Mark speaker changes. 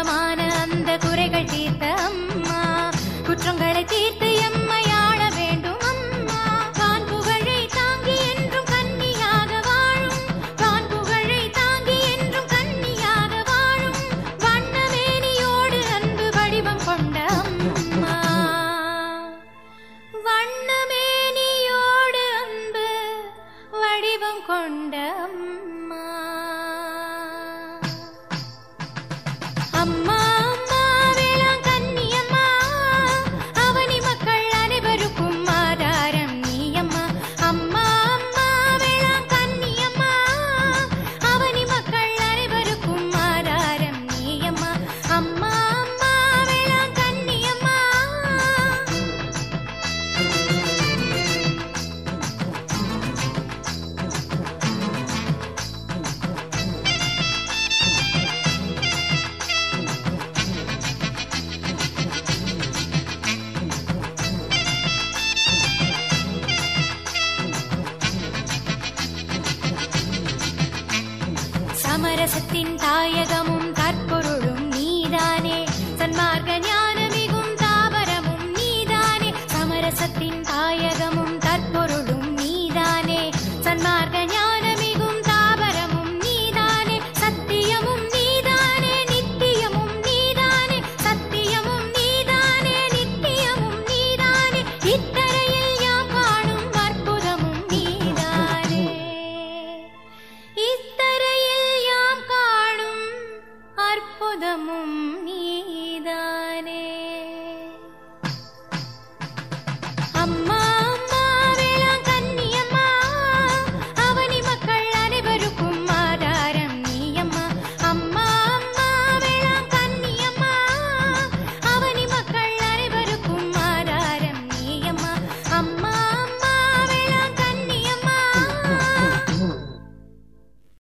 Speaker 1: குற்றமான அந்த குறைகள் தீர்த்த அம்மா, குற்றங்களை தீர்த்து எம்மையாள வேண்டும் அம்மா. வான் புகழை தாங்கி என்றும் கன்னியாக வாழும், வான் புகழை தாங்கி என்றும் கன்னியாக வாழும் வண்ணமேனியோடு அன்பு வடிவம் கொண்ட அம்மா, வண்ணமேனியோடு அன்பு வடிவம் கொண்ட அம்மா. அம்மா அம்மா வேளாங்கண்ணி அம்மா, அவனி மக்கள் அனைவருக்கும் ஆதாரம் நீ அம்மா. அம்மா அம்மா வேளாங்கண்ணி அம்மா, அவனி மக்கள் அனைவருக்கும் ஆதாரம் நீ அம்மா. அம்மா அம்மா வேளாங்கண்ணி அம்மா. சமரசத்தின் தாயகமும் தற்பொருளும் நீதானே, சன்மார்க்க ஞானமிகும் தாவரமும் நீதானே. சமரசத்தின் தாயகமும் தற்பொருளும் நீதானே, சன்மார்க்க ஞானமிகும் தாவரமும் நீதானே. சத்தியமும் நீதானே, நித்தியமும் நீதானே, சத்தியமும் நீதானே, நித்தியமும் நீதானே. இத்தரையில் யாம் காணும் அற்புதமும் நீதானே, இத்தரையில் யாம் காணும் அற்புதமும் நீ